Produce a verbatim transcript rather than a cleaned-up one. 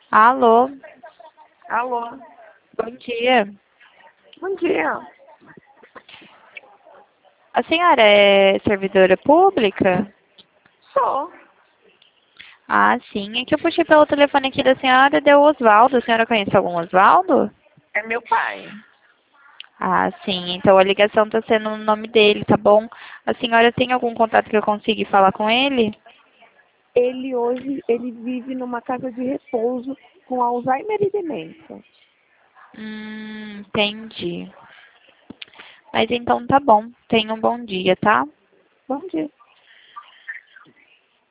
Alô, Alô, bom dia. bom dia. A senhora é servidora pública? Sou. Ah, sim. É que eu puxei pelo telefone aqui da senhora, deu Osvaldo. A senhora conhece algum Osvaldo? É meu pai. Ah, sim. Então a ligação está sendo no nome dele, tá bom? A senhora tem algum contato que eu consiga falar com ele? Ele hoje, ele vive numa casa de repouso com Alzheimer e demência. Hum, entendi. Mas então tá bom. Tenha um bom dia, tá? Bom dia.